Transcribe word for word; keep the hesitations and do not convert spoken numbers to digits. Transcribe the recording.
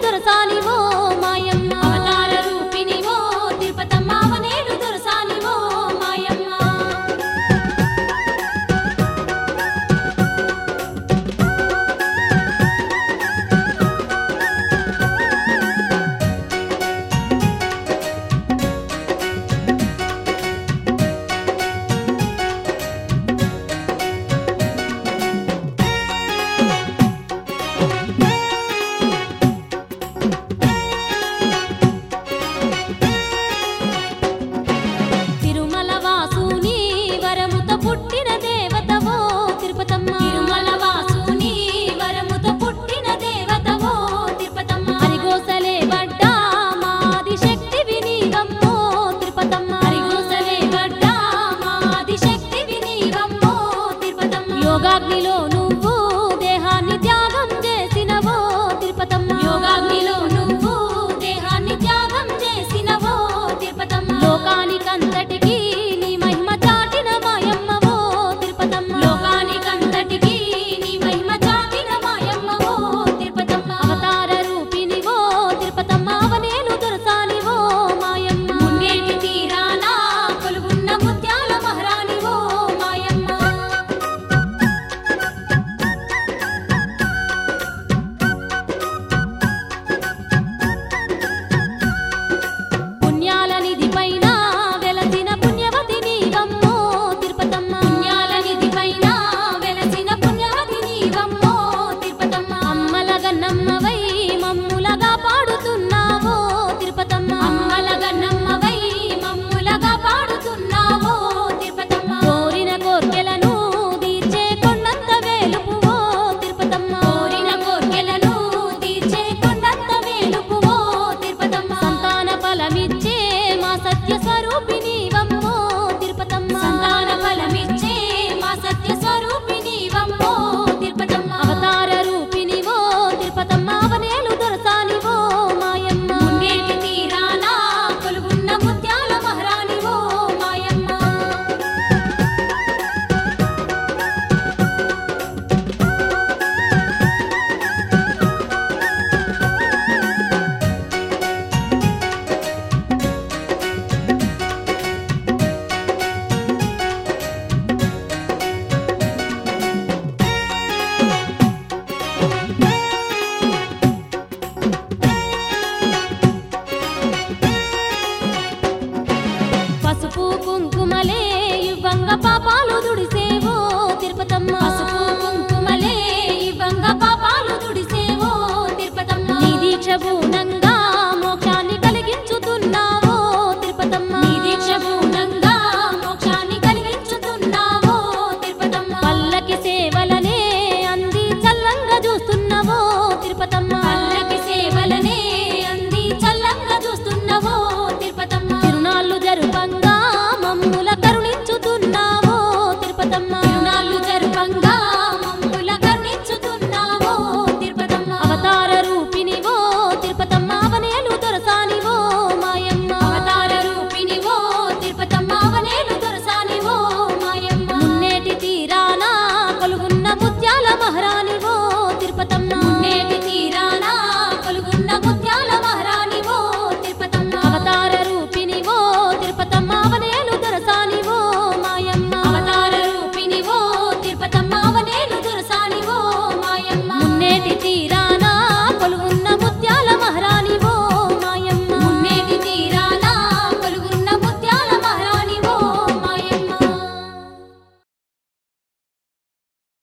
దొరసానివో మాయమ్మ అవతార రూపినివో తిరుపతమ్మ అవనేలు దొరసానివో మాయమ్మ పుట్టిన దేవతవో తిరుపతమ్మ తిరుమల వాసుని వరముతో పుట్టిన దేవతవో తిరుపతమ్మ హరిగోసలే వడ్డా మాది శక్తి వినీవమ్మో తిరుపతమ్మ హరిగోసలే వడ్డా మాది శక్తి వినీవమ్మో తిరుపతమ్మ యోగాగ్నిలో నువ్వు దేహాన్ని త్యాగం చేసినవో తిరుపతమ్మ యోగాగ్నిలో నువ్వు దేహాన్ని త్యాగం చేసినవో తిరుపతమ్మ లోకానికంతటికి పసుపు కుంకుమలే ఇవ్వంగ పాపాలు దుడిసేవో తిరుపతమ్మ పసుపు కుంకుమలే ఇవ్వంగ పాపాలు దుడిసేవో తిరుపతమ్మ నీ దీక్ష పూనంగా